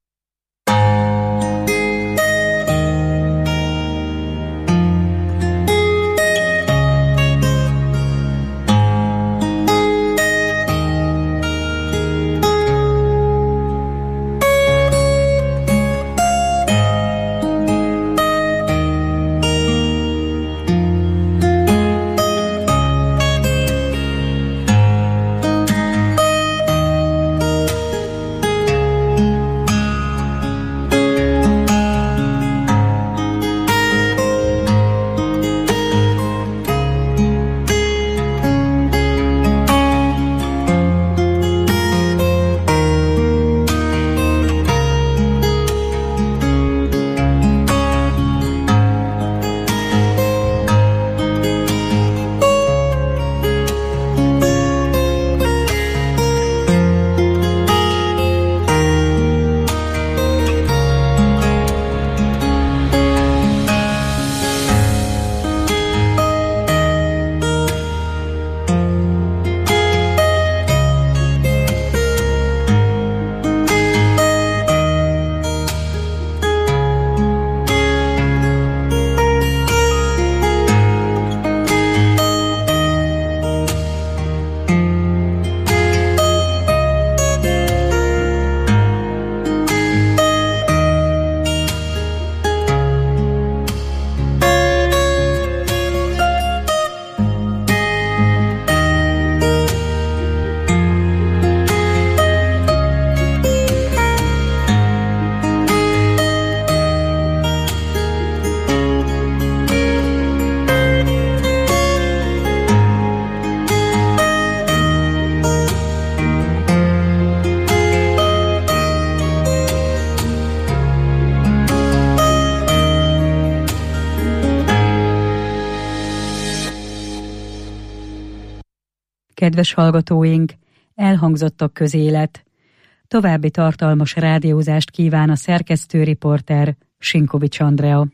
Kedves hallgatóink, elhangzott a közélet. További tartalmas rádiózást kíván a szerkesztő riporter Sinkovics Andrea.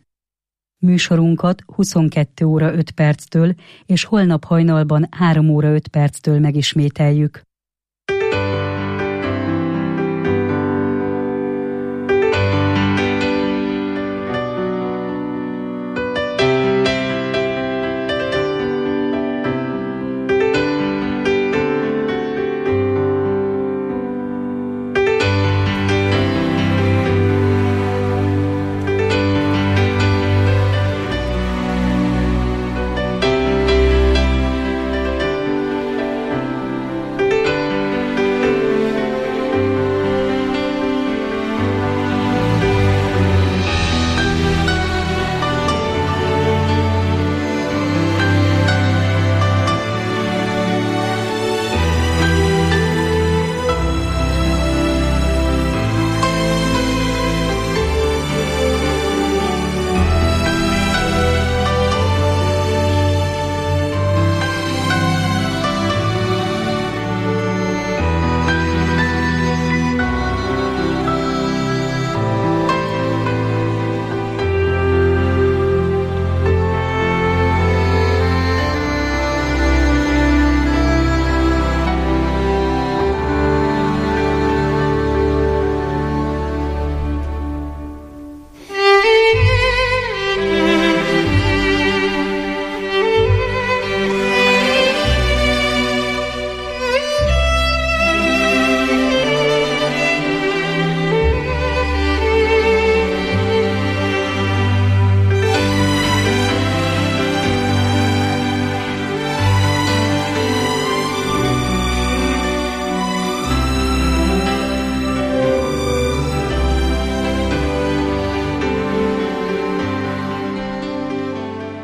Műsorunkat huszonkettő óra öt perctől és holnap hajnalban három óra öt perctől megismételjük.